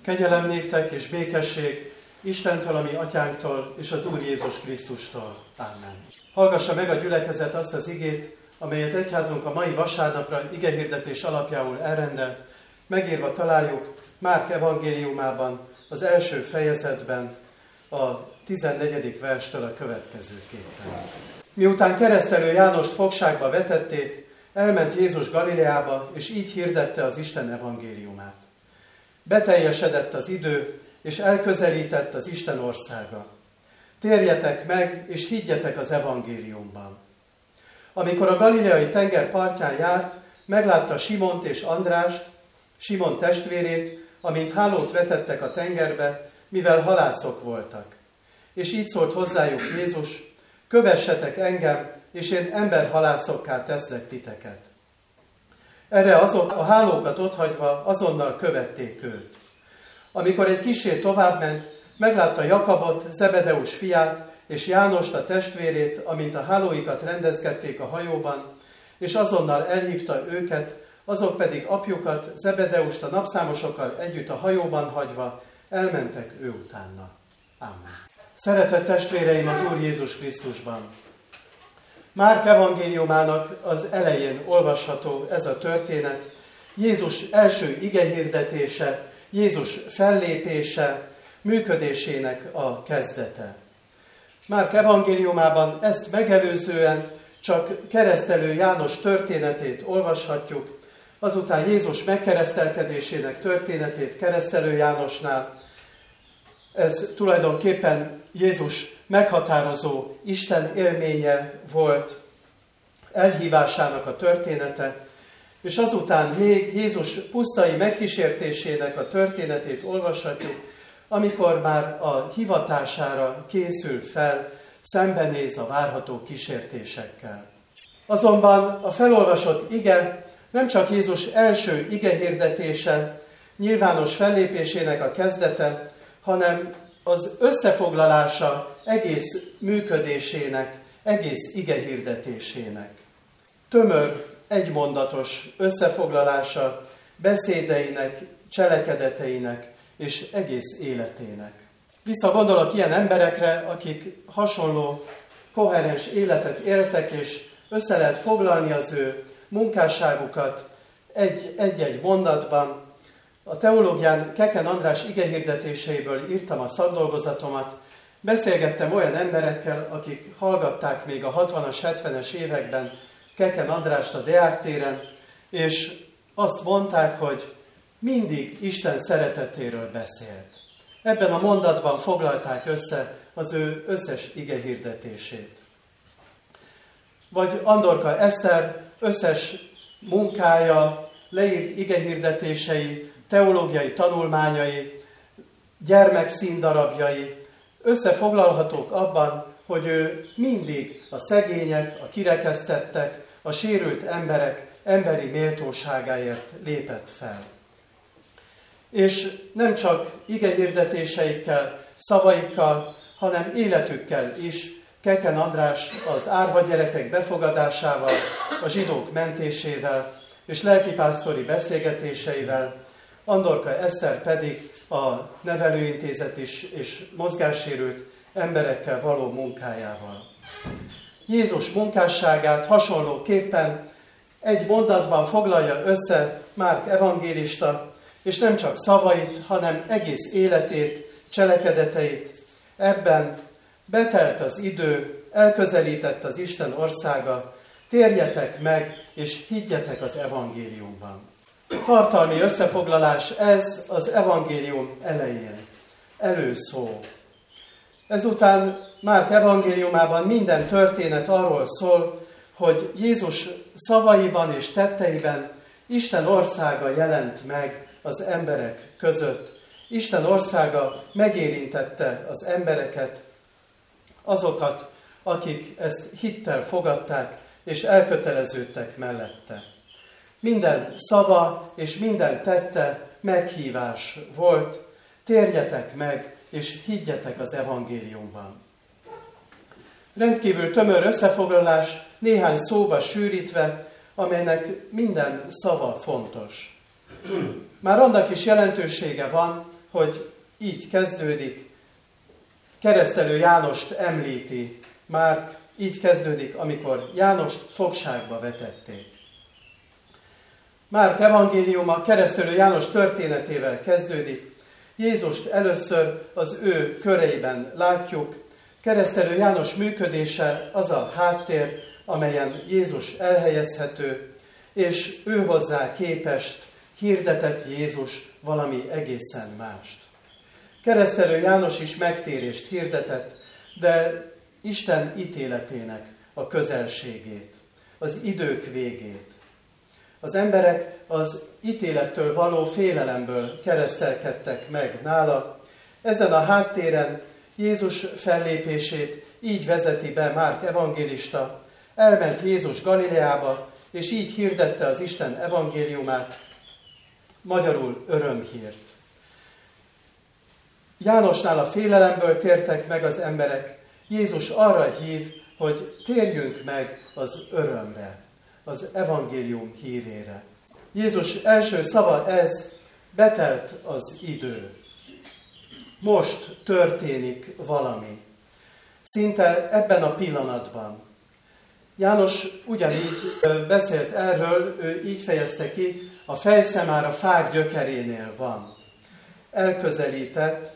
Kegyelem néktek és békesség Istentől, a mi atyánktól és az Úr Jézus Krisztustól. Amen. Hallgassa meg a gyülekezet azt az igét, amelyet egyházunk a mai vasárnapra igehirdetés alapjául elrendelt, megírva találjuk Márk evangéliumában, az első fejezetben, a 14. verstől a következőképpen. Miután keresztelő Jánost fogságba vetették, elment Jézus Galileába, és így hirdette az Isten evangéliumát. Beteljesedett az idő, és elközelített az Isten országa. Térjetek meg, és higgyetek az evangéliumban. Amikor a galileai tenger partján járt, meglátta Simont és Andrást, Simon testvérét, amint hálót vetettek a tengerbe, mivel halászok voltak. És így szólt hozzájuk Jézus: kövessetek engem, és én emberhalászokká teszlek titeket. Erre azok a hálókat otthagyva azonnal követték őt. Amikor egy kissé továbbment, meglátta Jakabot, Zebedeus fiát, és Jánost a testvérét, amint a hálóikat rendezgették a hajóban, és azonnal elhívta őket, azok pedig apjukat, Zebedeust a napszámosokkal együtt a hajóban hagyva, elmentek ő utána. Amen. Szeretett testvéreim az Úr Jézus Krisztusban! Márk evangéliumának az elején olvasható ez a történet, Jézus első igehirdetése, Jézus fellépése, működésének a kezdete. Márk evangéliumában ezt megelőzően csak keresztelő János történetét olvashatjuk, azután Jézus megkeresztelkedésének történetét keresztelő Jánosnál. Ez tulajdonképpen Jézus meghatározó Isten élménye volt, elhívásának a története, és azután még Jézus pusztai megkísértésének a történetét olvashatjuk, amikor már a hivatására készül fel, szembenéz a várható kísértésekkel. Azonban a felolvasott ige nem csak Jézus első igehirdetése, nyilvános fellépésének a kezdete, hanem az összefoglalása egész működésének, egész igehirdetésének. Tömör, egymondatos összefoglalása beszédeinek, cselekedeteinek és egész életének. Visszagondolok ilyen emberekre, akik hasonló, koherens életet éltek, és össze lehet foglalni az ő munkásságukat egy-egy mondatban. A teológián Keken András igehirdetéseiből írtam a szakdolgozatomat, beszélgettem olyan emberekkel, akik hallgatták még a 60-as, 70-es években Keken Andrást a Deák téren, és azt mondták, hogy mindig Isten szeretetéről beszélt. Ebben a mondatban foglalták össze az ő összes igehirdetését. Vagy Andorka Eszter összes munkája, leírt igehirdetései, teológiai tanulmányai, gyermekszíndarabjai összefoglalhatók abban, hogy ő mindig a szegények, a kirekesztettek, a sérült emberek emberi méltóságáért lépett fel. És nem csak igehirdetéseikkel, szavaikkal, hanem életükkel is Keken András az árva gyerekek befogadásával, a zsidók mentésével és lelkipásztori beszélgetéseivel, Andorka Eszter pedig a nevelőintézet és mozgássérült emberekkel való munkájával. Jézus munkásságát hasonlóképpen egy mondatban foglalja össze Márk evangélista, és nem csak szavait, hanem egész életét, cselekedeteit. Ebben betelt az idő, elközelített az Isten országa, térjetek meg, és higgyetek az evangéliumban. Tartalmi összefoglalás ez az evangélium elején. Előszó. Ezután Márk evangéliumában minden történet arról szól, hogy Jézus szavaiban és tetteiben Isten országa jelent meg az emberek között. Isten országa megérintette az embereket, azokat, akik ezt hittel fogadták és elköteleződtek mellette. Minden szava és minden tette meghívás volt, térjetek meg és higgyetek az evangéliumban. Rendkívül tömör összefoglalás, néhány szóba sűrítve, amelynek minden szava fontos. Már annak is jelentősége van, hogy így kezdődik, Keresztelő Jánost említi Márk, így kezdődik, amikor Jánost fogságba vetették. Márk evangéliuma Keresztelő János történetével kezdődik. Jézust először az ő köreiben látjuk. Keresztelő János működése az a háttér, amelyen Jézus elhelyezhető, és ő hozzá képest hirdetett Jézus valami egészen mást. Keresztelő János is megtérést hirdetett, de Isten ítéletének a közelségét, az idők végét. Az emberek az ítélettől való félelemből keresztelkedtek meg nála. Ezen a háttéren Jézus fellépését így vezeti be Márk evangélista. Elment Jézus Galileába, és így hirdette az Isten evangéliumát, magyarul örömhírt. Jánosnál a félelemből tértek meg az emberek. Jézus arra hív, hogy térjünk meg az örömre, az evangélium hírére. Jézus első szava ez, betelt az idő. Most történik valami. Szinte ebben a pillanatban. János ugyanígy beszélt erről, ő így fejezte ki, a fejsze már a fák gyökerénél van. Elközelített.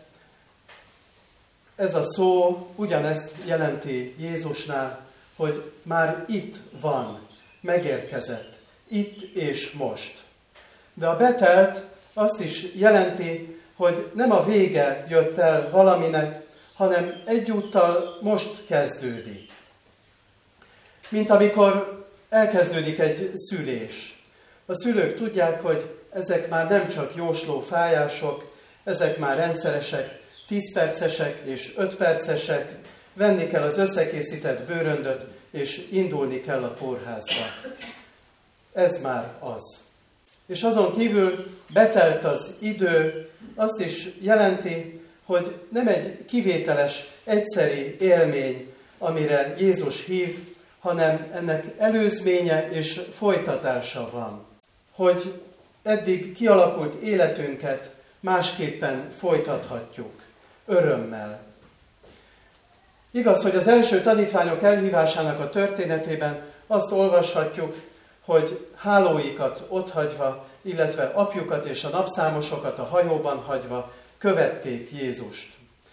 Ez a szó ugyanezt jelenti Jézusnál, hogy már itt van, megérkezett, itt és most. De a betelt azt is jelenti, hogy nem a vége jött el valaminek, hanem egyúttal most kezdődik. Mint amikor elkezdődik egy szülés. A szülők tudják, hogy ezek már nem csak jósló fájások, ezek már rendszeresek, 10 percesek és 5 percesek, venni kell az összekészített bőröndöt, és indulni kell a kórházba. Ez már az. És azon kívül betelt az idő, azt is jelenti, hogy nem egy kivételes, egyszeri élmény, amire Jézus hív, hanem ennek előzménye és folytatása van. Hogy eddig kialakult életünket másképpen folytathatjuk, örömmel. Igaz, hogy az első tanítványok elhívásának a történetében azt olvashatjuk, hogy hálóikat otthagyva, illetve apjukat és a napszámosokat a hajóban hagyva követték Jézust.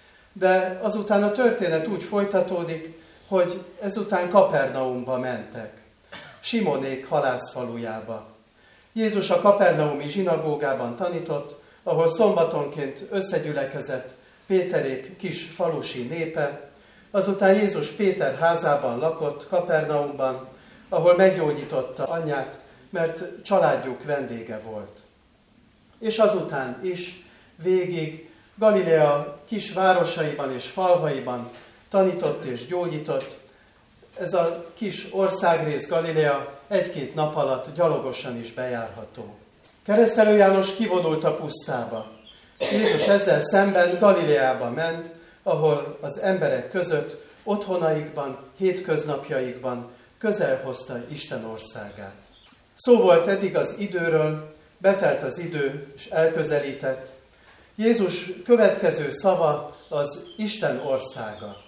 De azután a történet úgy folytatódik, hogy ezután Kapernaumba mentek, Simonék halászfalujába. Jézus a kapernaumi zsinagógában tanított, ahol szombatonként összegyülekezett Péterék kis falusi népe. Azután Jézus Péter házában lakott Kapernaumban, ahol meggyógyította anyját, mert családjuk vendége volt. És azután is végig Galilea kis városaiban és falvaiban tanított és gyógyított. Ez a kis országrész Galilea 1-2 nap alatt gyalogosan is bejárható. Keresztelő János kivonult a pusztába. Jézus ezzel szemben Galileába ment, ahol az emberek között, otthonaikban, hétköznapjaikban közel hozta Isten országát. Szó volt eddig az időről, betelt az idő, és elközelített. Jézus következő szava az Isten országa.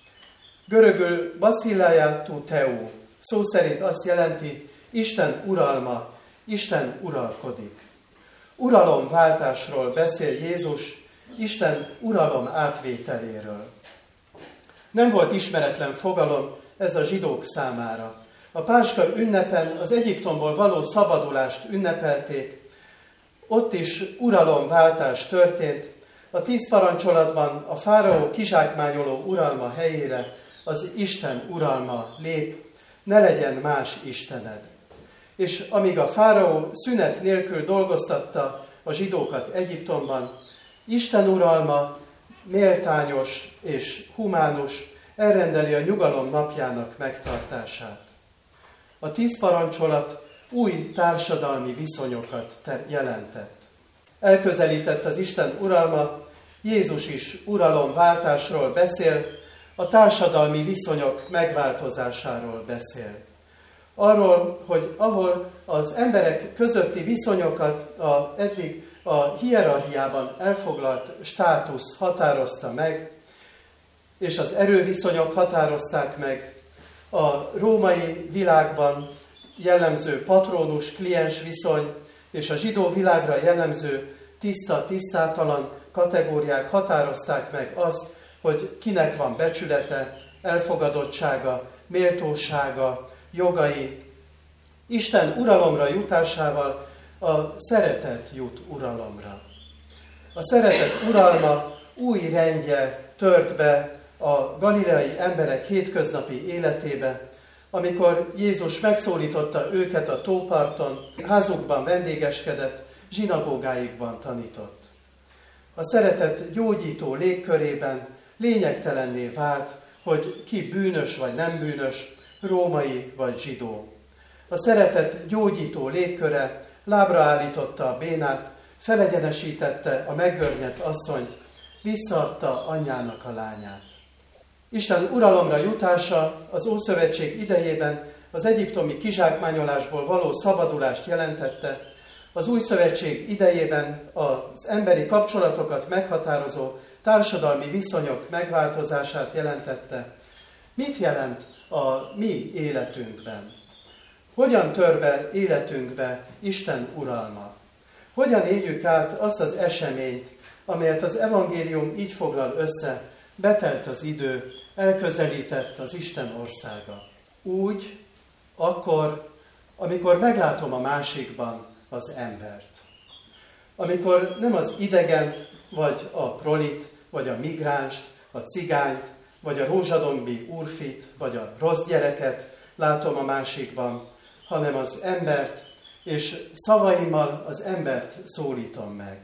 Görögül basileia tou theou, szó szerint azt jelenti, Isten uralma, Isten uralkodik. Uralomváltásról beszél Jézus, Isten uralom átvételéről. Nem volt ismeretlen fogalom ez a zsidók számára. A Páska ünnepen az Egyiptomból való szabadulást ünnepelték, ott is uralomváltás történt. A 10 parancsolatban a fáraó kizsákmányoló uralma helyére az Isten uralma lép, ne legyen más istened. És amíg a fáraó szünet nélkül dolgoztatta a zsidókat Egyiptomban, Isten uralma méltányos és humánus, elrendeli a nyugalom napjának megtartását. A 10 parancsolat új társadalmi viszonyokat jelentett. Elközelített az Isten uralma, Jézus is uralomváltásról beszél, a társadalmi viszonyok megváltozásáról beszél. Arról, hogy ahol az emberek közötti viszonyokat eddig a hierarchiában elfoglalt státusz határozta meg, és az erőviszonyok határozták meg, a római világban jellemző patronus-kliens viszony és a zsidó világra jellemző tiszta-tisztátalan kategóriák határozták meg azt, hogy kinek van becsülete, elfogadottsága, méltósága, jogai. Isten uralomra jutásával a szeretet jut uralomra. A szeretet uralma új rendje tört be a galileai emberek hétköznapi életébe, amikor Jézus megszólította őket a tóparton, házukban vendégeskedett, zsinagógáikban tanított. A szeretet gyógyító légkörében lényegtelenné vált, hogy ki bűnös vagy nem bűnös, római vagy zsidó. A szeretet gyógyító légköre lábra állította a bénát, felegyenesítette a meggörnyedt asszonyt, visszaadta anyjának a lányát. Isten uralomra jutása az Ószövetség idejében az egyiptomi kizsákmányolásból való szabadulást jelentette, az Új Szövetség idejében az emberi kapcsolatokat meghatározó társadalmi viszonyok megváltozását jelentette. Mit jelent a mi életünkben? Hogyan tör be életünkbe Isten uralma? Hogyan éljük át azt az eseményt, amelyet az evangélium így foglal össze, betelt az idő, elközelített az Isten országa. Úgy, akkor, amikor meglátom a másikban az embert. Amikor nem az idegent, vagy a prolit, vagy a migránst, a cigányt, vagy a rózsadombi úrfit, vagy a rossz gyereket látom a másikban, hanem az embert, és szavaimmal az embert szólítom meg.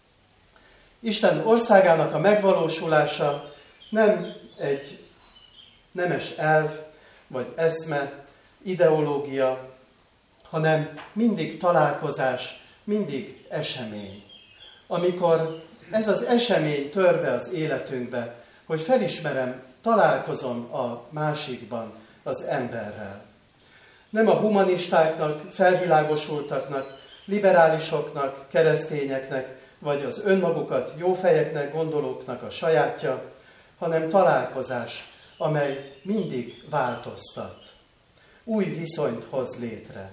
Isten országának a megvalósulása nem egy nemes elv, vagy eszme, ideológia, hanem mindig találkozás, mindig esemény. Amikor ez az esemény tör be az életünkbe, hogy felismerem, találkozom a másikban, az emberrel. Nem a humanistáknak, felvilágosultaknak, liberálisoknak, keresztényeknek, vagy az önmagukat jófejeknek gondolóknak a sajátja, hanem találkozás, amely mindig változtat. Új viszonyt hoz létre.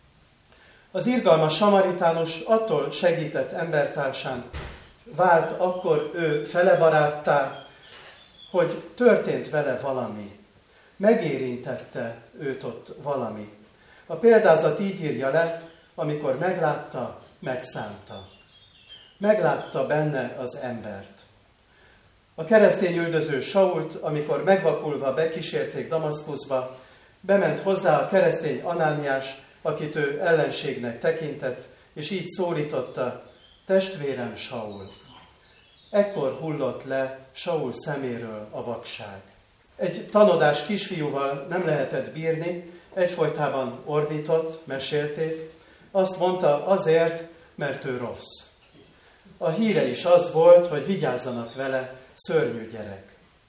Az irgalmas samaritánus attól segített embertársán, vált akkor ő felebaráttá, hogy történt vele valami. Megérintette őt ott valami. A példázat így írja le, amikor meglátta, megszánta. Meglátta benne az embert. A keresztény üldöző Sault, amikor megvakulva bekísérték Damaszkuszba, bement hozzá a keresztény Anániás, akit ő ellenségnek tekintett, és így szólította, testvérem Saul. Ekkor hullott le Saul szeméről a vakság. Egy tanodás kisfiúval nem lehetett bírni, egyfolytában ordított, mesélték, azt mondta azért, mert ő rossz. A híre is az volt, hogy vigyázzanak vele, szörnyű gyerek.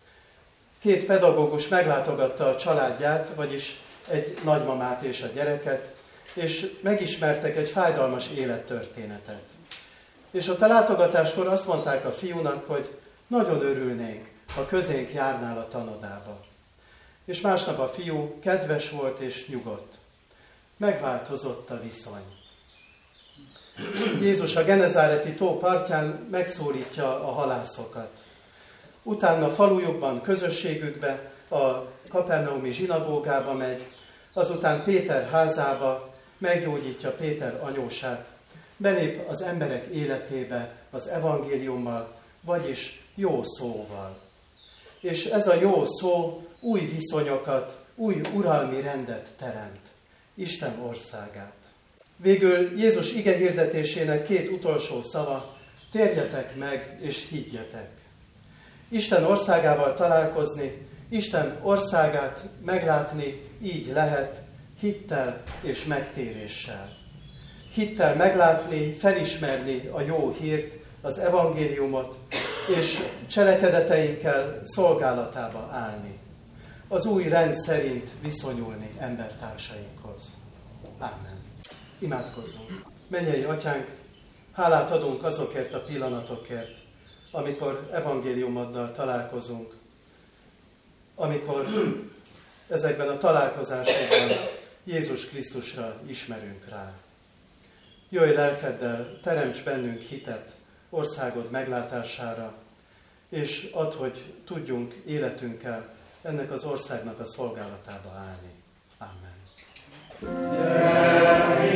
2 pedagógus meglátogatta a családját, vagyis egy nagymamát és a gyereket, és megismertek egy fájdalmas élettörténetet. És ott a látogatáskor azt mondták a fiúnak, hogy nagyon örülnénk, ha közénk járnál a tanodába. És másnap a fiú kedves volt és nyugodt. Megváltozott a viszony. Jézus a Genezáreti tó partján megszólítja a halászokat. Utána falujukban, közösségükbe, a kapernaumi zsinagógába megy, azután Péter házába, meggyógyítja Péter anyósát, belép az emberek életébe az evangéliummal, vagyis jó szóval. És ez a jó szó új viszonyokat, új uralmi rendet teremt, Isten országát. Végül Jézus igehirdetésének 2 utolsó szava, térjetek meg és higgyetek. Isten országával találkozni, Isten országát meglátni így lehet, hittel és megtéréssel. Hittel meglátni, felismerni a jó hírt, az evangéliumot, és cselekedeteinkkel szolgálatába állni. Az új rend szerint viszonyulni embertársainkhoz. Ámen. Imádkozzunk. Mennyei Atyánk, Hálát adunk azokért a pillanatokért, amikor evangéliumoddal találkozunk, amikor ezekben a találkozásokban Jézus Krisztusra ismerünk rá. Jöjj lelkeddel, teremts bennünk hitet országod meglátására, és add, hogy tudjunk életünkkel ennek az országnak a szolgálatába állni. Amen.